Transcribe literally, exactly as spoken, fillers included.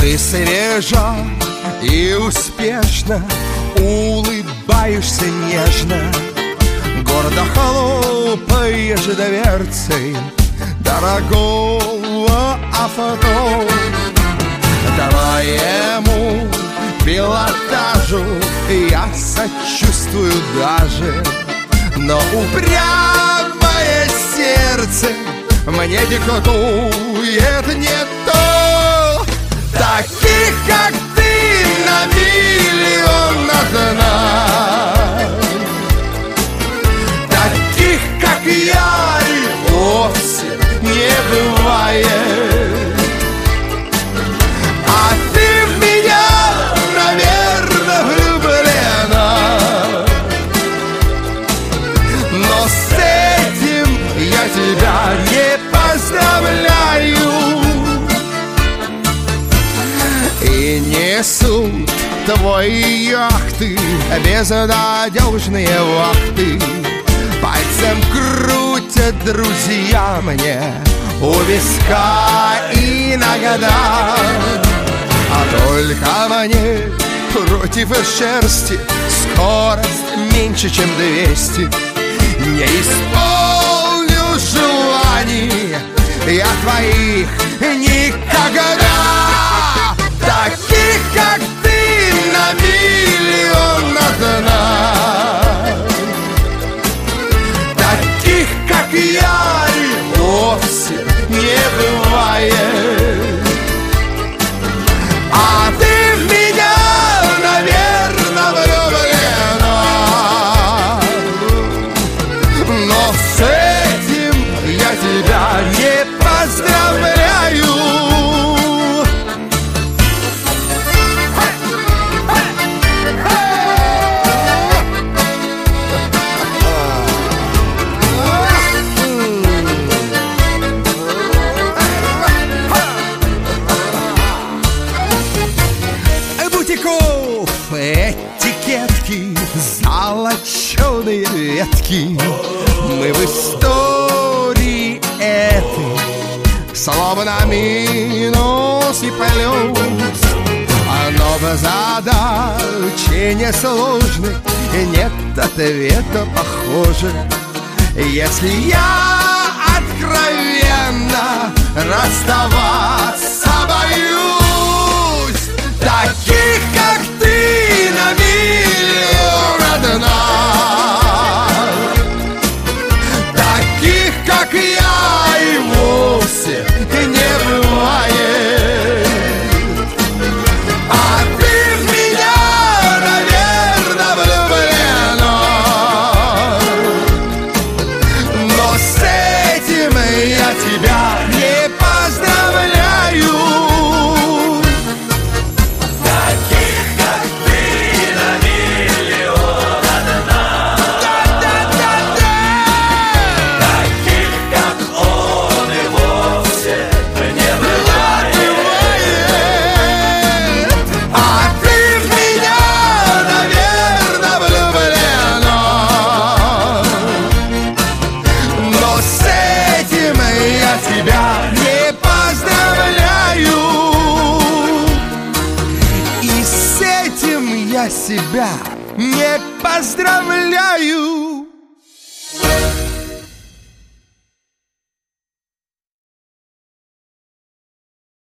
Ты свежа и успешно улыбаешься нежно, гордо хлопаешь дверцей дорогого авто. Твоему пилотажу я сочувствую даже, но упрямое сердце мне диктует не то. Таких, как ты, на миллион одна, таких, как я, и вовсе не бывает. А ты в меня, наверное, влюблена, но с этим я тебя не поздравляю. И несут твои яхты безнадежные вахты, пальцем крутят друзья мне у виска иногда. А только мне против шерсти скорость меньше, чем двести. Не исполню желаний я твоих никогда. Таких, как ты, на миллион одна, таких, как я, и вовсе не бывает. А ты в меня, наверное, влюблена, но с этим я тебя не поздравляю. Этикетки, золоченые ветки, мы в истории этой словно минус и плюс. Но в задаче несложной нет ответа, похоже. Если я откровенно расставаться боюсь, таких, как ты, на миллион одна, таких, как я, и вовсе не бывает. А ты в меня, наверное, влюблена, но с этим я тебя не поздравляю. Тебя не поздравляю, и с этим я себя не поздравляю.